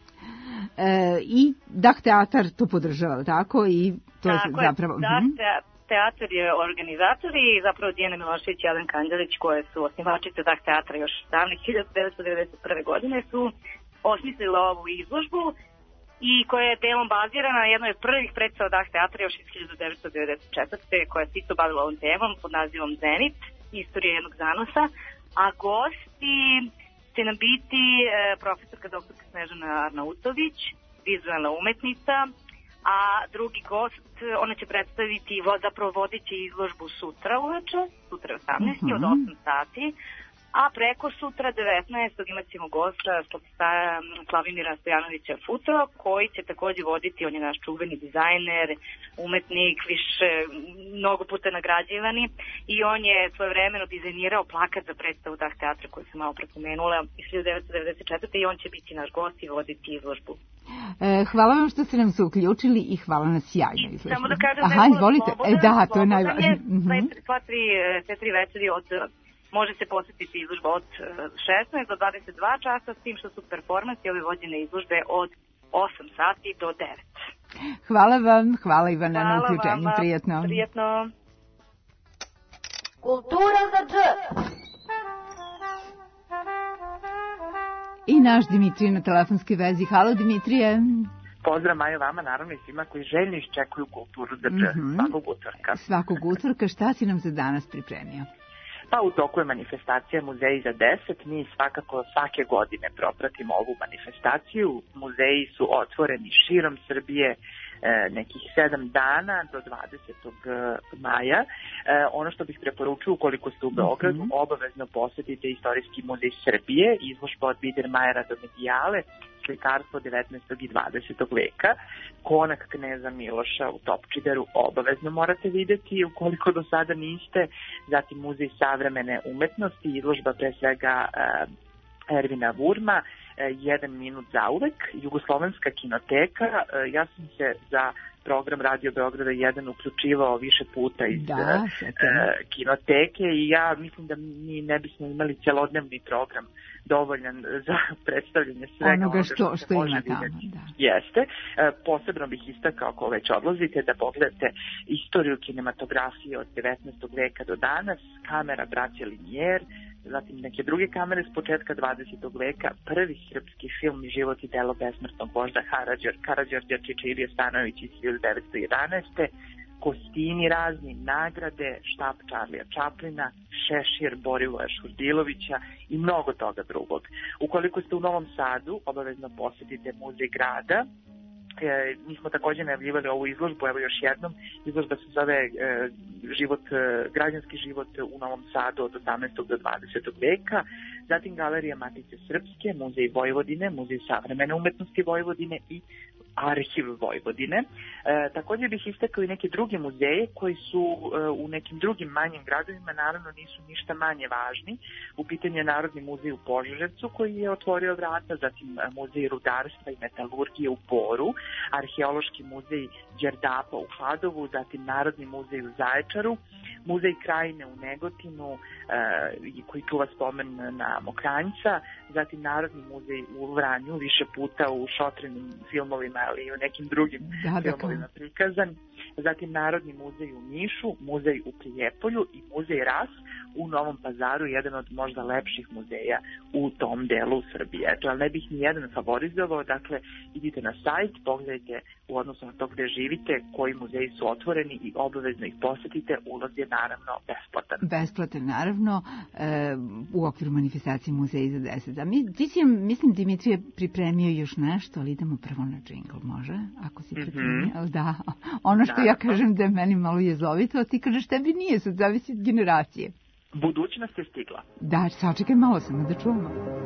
E, I Dah teatar to podržava, tako? I to tako je zapravo... Da, uh-huh. Teatar je organizator i zapravo Dijana Milošević i Jelen Kandelić, koje su osnivačice Dah teatra još davne hiljadu devetsto devedeset prve. godine, su osmislile ovu izložbu i koja je delom bazirana na jednoj od prvih predstava Dah teatra još iz hiljadu devetsto devedeset četvrte. koja se isto bavila ovom temom pod nazivom Zenit, istorija jednog zanosa, a gosti će nam biti e, profesorka doktorka Snežana Arnautović, vizualna umetnica, a drugi gost, ona će predstaviti, zapravo vodit će izložbu sutra uveče, sutra osamnaestog Uh-huh. od osam sati, a preko sutra devetnaestog imat ćemo gosta Slavimira Stojanovića Futro, koji će takođe voditi, on je naš čuveni dizajner, umetnik, više mnogo puta nagrađivani, i on je svojevremeno dizajnirao plakat za predstavu Dah teatra koju sam malo prepomenula iz hiljadu devetsto devedeset četvrte. i on će biti naš gost i voditi izložbu. E, hvala vam što ste nam se uključili i hvala na sjajnoj izložbi. Samo da kažem Aha, da je izvolite. Slobodan, e, da, to je najvažnije. Sve, sva tri, sve tri večeri od, može se posjetiti izložba od šesnaest do dvadeset dva časa, s tim što su performansi ove vođene izložbe od osam sati do devet. Hvala vam, hvala Ivana hvala na uključenju, vama, prijetno. Prijetno. Kultura za dž. I naš Dimitrije na telefonskoj vezi. Halo, Dimitrije. Pozdrav, Majo, vama, naravno i svima koji željno iščekuju kulturu za dž, mm-hmm. svakog utorka. Svakog utorka, šta si nam za danas pripremio? Pa u toku je manifestacija Muzeji za deset. Mi svakako svake godine propratimo ovu manifestaciju. Muzeji su otvoreni širom Srbije nekih sedam dana do dvadesetog maja. Ono što bih preporučio, ukoliko ste u Beogradu, mm-hmm. obavezno posetite Istorijski muzej Srbije, izložba od Biedermajera do Medijale, slikarstvo devetnaestog i dvadesetog veka, konak kneza Miloša u Topčideru obavezno morate videti ukoliko do sada niste, zatim muzej savremene umetnosti, izložba pre svega Ervina Vurma, jedan minut zauvek, Jugoslovenska kinoteka. Ja sam se za program Radio Beograda jedan uključivao više puta iz da, e, kinoteke i ja mislim da mi ne bismo imali celodnevni program dovoljan za predstavljanje svega onoga što, što, što ima tamo. Da. Jeste. E, posebno bih istakao, ako već odlazite, da pogledate istoriju kinematografije od devetnaestog veka do danas, kamera braće Linijer, zatim neke druge kamere s početka dvadesetog veka, prvi srpski film Život i delo besmrtnog vožda Karađorđa Čičirije Stanojević iz hiljadu devetsto jedanaeste. Kostimi razni, nagrade, štap Čarlija Čaplina, šešir Borivoja Šurdilovića i mnogo toga drugog. Ukoliko ste u Novom Sadu, obavezno posjetite Muzej grada. E, mi smo također najavljivali ovu izložbu, evo još jednom, izložba se zove e, život, e, građanski život u Novom Sadu od osamnaestog do dvadesetog veka, zatim Galerija Matice Srpske, Muzej Vojvodine, Muzej savremene umetnosti Vojvodine i Arhiv Vojvodine. E, također bih istakao i neke druge muzeje koji su e, u nekim drugim manjim gradovima, naravno nisu ništa manje važni. U pitanju je Narodni muzej u Požarevcu koji je otvorio vrata, zatim Muzej rudarstva i metalurgije u Boru, Arheološki muzej Đerdapa u Kladovu, zatim Narodni muzej u Zaječaru, Muzej Krajine u Negotinu e, koji čuva spomen na Mokranjca, zatim Narodni muzej u Vranju, više puta u Šotrenim filmovima ali i u nekim drugim da, filmovima da, prikazan, zatim Narodni muzej u Nišu, Muzej u Prijepolju i Muzej Ras u Novom Pazaru, jedan od možda lepših muzeja u tom delu Srbije. Eto, ali ne bih ni jedan favorizovao, dakle, idite na sajt, pogledajte u odnosu na to gde živite, koji muzeji su otvoreni i obavezno ih posjetite, ulaz je naravno besplatan. Besplatan, naravno, e, u okviru manifestacije Muzeji za deset. A mi, ti si, mislim, Dimitrije, pripremio još nešto, ali idemo prvo na džingl, može? Ako si pripremio, mm-hmm. da. Ono što da, ja kažem da je meni malo jezovito, a ti kažeš tebi nije, sad zavisi od generacije. Budućnost je stigla. Da, sačekaj malo samo da čujemo.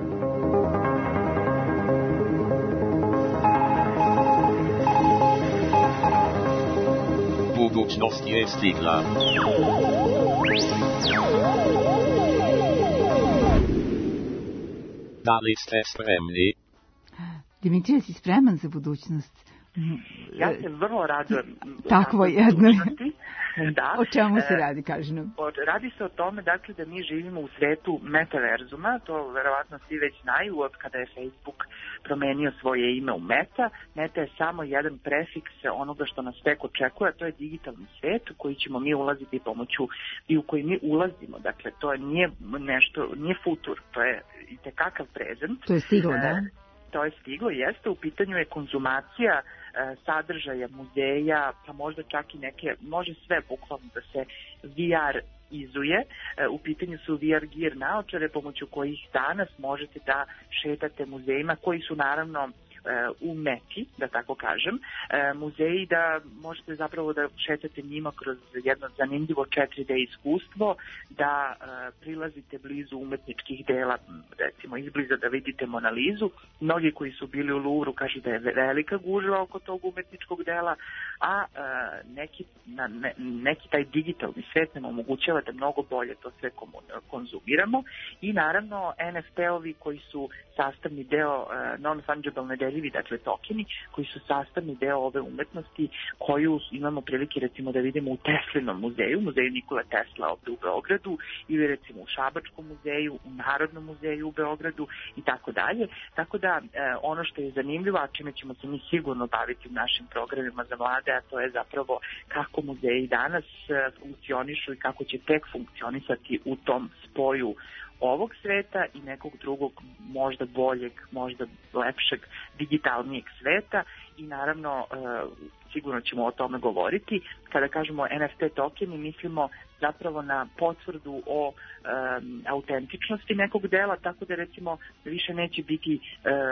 Budućnost je stigla. Da li ste spremni? Dimitrije, si spreman za budućnost? Ja se vrlo radujem. Takvo jedno. Da. O čemu se radi, kaži nam? Radi se o tome, dakle, da mi živimo u svetu metaverzuma, to verovatno svi već znaju od kada je Facebook promenio svoje ime u Meta. Meta je samo jedan prefiks onoga što nas tek očekuje, to je digitalni svet u koji ćemo mi ulaziti pomoću i u koji mi ulazimo. Dakle, to nije nešto, nije futur, to je itekakav prezent. To je stiglo, da? To je stiglo, jeste, u pitanju je konzumacija e, sadržaja muzeja, pa možda čak i neke, može sve bukvalno da se V R izuje. E, u pitanju su V R gear naočare pomoću kojih danas možete da šetate muzejima koji su naravno u Meti, da tako kažem, muzeji da možete zapravo da šetate njima kroz jedno zanimljivo četiri D iskustvo, da prilazite blizu umetničkih dela, recimo izbliza da vidite Mona Lizu. Mnogi koji su bili u Louvru kažu da je velika gužva oko tog umetničkog dela, a neki, ne, neki taj digitalni svet nam omogućava da mnogo bolje to sve konzumiramo i naravno N F T-ovi koji su sastavni deo non-fungible nedeljivi, dakle tokeni, koji su sastavni deo ove umetnosti koju imamo prilike recimo da vidimo u Teslinom muzeju, muzeju Nikola Tesla ovde u Beogradu ili recimo u Šabačkom muzeju, u Narodnom muzeju u Beogradu i tako dalje. Tako da ono što je zanimljivo, a čime ćemo se mi sigurno baviti u našim programima za mlade, a to je zapravo kako muzeji danas funkcionišu i kako će tek funkcionisati u tom spoju ovog sveta i nekog drugog možda boljeg, možda lepšeg, digitalnijeg sveta i naravno e, sigurno ćemo o tome govoriti. Kada kažemo N F T tokeni, mislimo zapravo na potvrdu o e, autentičnosti nekog dela, tako da recimo više neće biti e,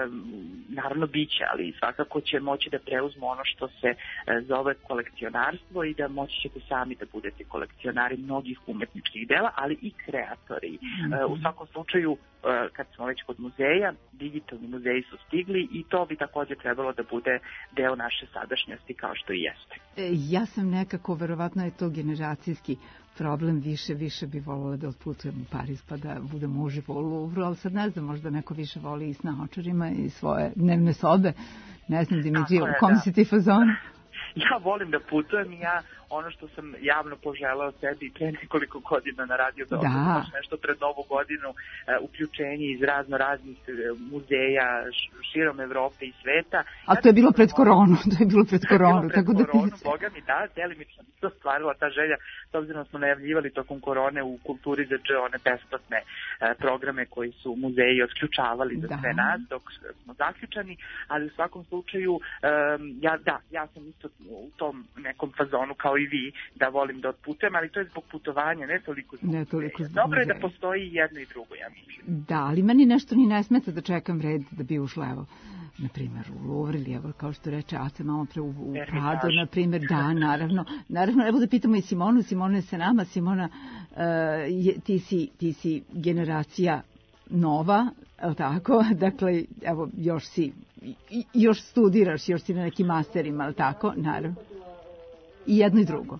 naravno biće, ali svakako će moći da preuzmu ono što se e, zove kolekcionarstvo i da moći ćete sami da budete kolekcionari mnogih umetničkih dela, ali i kreatori. Mm-hmm. E, u svakom slučaju, e, kad smo već kod muzeja, digitalni muzeji su stigli i to bi također trebalo da bude deo naše sadašnjosti kao što i jeste. E, ja sam nekako, verovatno je to generacijski problem, više, više bi volila da otputujem u Pariz pa da budem uživo u Louvru, ali sad ne znam, možda neko više voli i s naočarima i svoje dnevne sobe. Ne znam, Dimitrije, u kom si ti fazonu? ja volim da putujem i ja ono što sam javno poželao sebi pre nekoliko godina na Radio Beogradu, Da. baš nešto pred Novu godinu, e, uključenje iz razno raznih e, muzeja š- širom Evrope i sveta. A to je bilo pred koronu, to je bilo pred koronu, Bilo pred tako da koronu, ti... boga mi da, delimično mi se ostvarila ta želja, s obzirom da smo najavljivali tokom korone u Kulturi za dž one besplatne e, programe koji su muzeji otključavali za Da. sve nas dok smo zaključani, ali u svakom slučaju e, ja, da, ja sam isto u tom nekom fazonu kao i vi, da volim da otputujem, ali to je zbog putovanja, ne toliko zbog Ne toliko muzeja. zbog Dobro je da muzeja. postoji jedno i drugo, ja mislim. Da, ali meni nešto ni ne smeta da čekam red da bi ušla, evo, na primjer u Louvre ili evo, kao što reče Aca malo pre u, u Prado, na primjer, da, naravno. Naravno, evo da pitamo i Simonu, Simona je sa nama, Simona, uh, je, ti, si, ti si generacija nova, je li tako? Dakle, evo, još si, i- još studiraš, još si na nekim masterima, je li tako? Naravno. I jedno i drugo.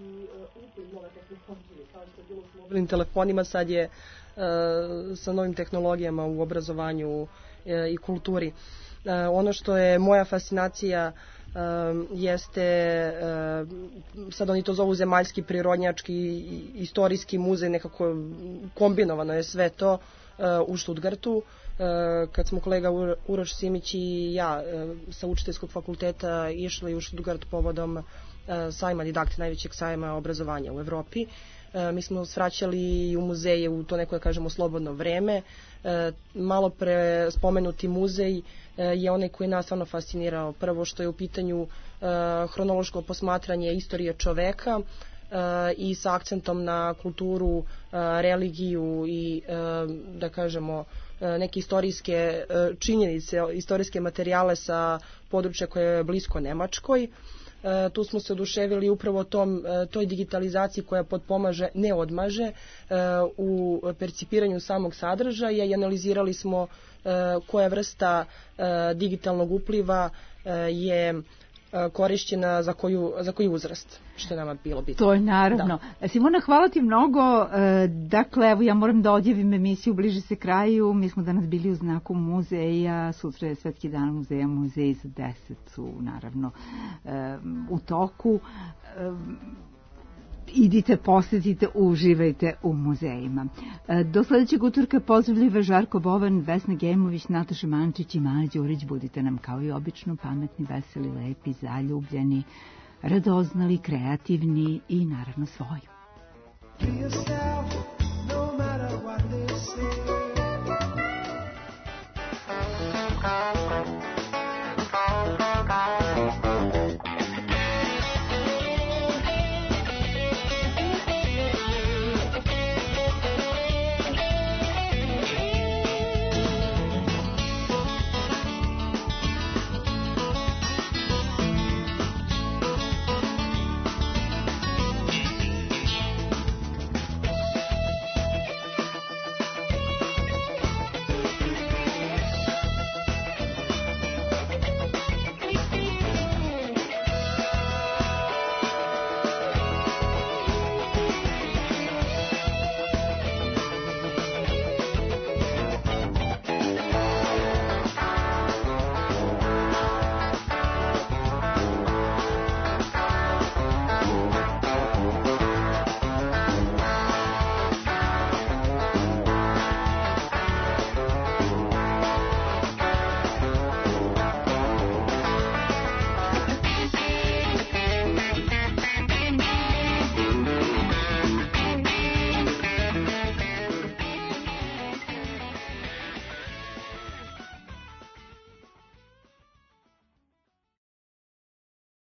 mobilnim telefonima, sad je e, sa novim tehnologijama u obrazovanju e, i kulturi. E, ono što je moja fascinacija e, jeste, e, sad oni to zovu zemaljski, prirodnjački, i- istorijski muzej, nekako kombinovano je sve to e, u Štutgartu. E, kad smo kolega Ur- Uroš Simić i ja e, sa učiteljskog fakulteta išli u Štutgart povodom e, sajma Didakte, najvećeg sajma obrazovanja u Evropi. E, mi smo svraćali u muzeje u to neko, da kažemo, slobodno vreme. E, malo pre spomenuti muzej e, je onaj koji nas stvarno fascinirao. Prvo što je u pitanju e, hronološko posmatranje istorije čoveka e, i sa akcentom na kulturu, e, religiju i, e, da kažemo, e, neke istorijske e, činjenice, istorijske materijale sa područja koje je blisko Nemačkoj. E, tu smo se oduševili upravo tom, e, toj digitalizaciji koja potpomaže, ne odmaže, e, u percipiranju samog sadržaja i analizirali smo e, koja vrsta e, digitalnog upliva e, je e, korišćena za koju, za koji uzrast, što je nama bilo bitno. To je naravno. Da. Simona, hvala ti mnogo. E, Dakle, evo ja moram da odjavim emisiju, bliži se kraju. Mi smo danas bili u znaku muzeja. Sutra je Svetski dan muzeja. Muzeji za deset su naravno e, u toku. E, idite, posetite, uživajte u muzejima. E, Do sledećeg utorka pozdravljiva Žarko Bovan, Vesna Gemović, Nataša Mančić i Maja Đurić. Budite nam kao i obično pametni, veseli, lepi, zaljubljeni, radoznali, kreativni i naravno svoji. Be yourself, no matter what they say.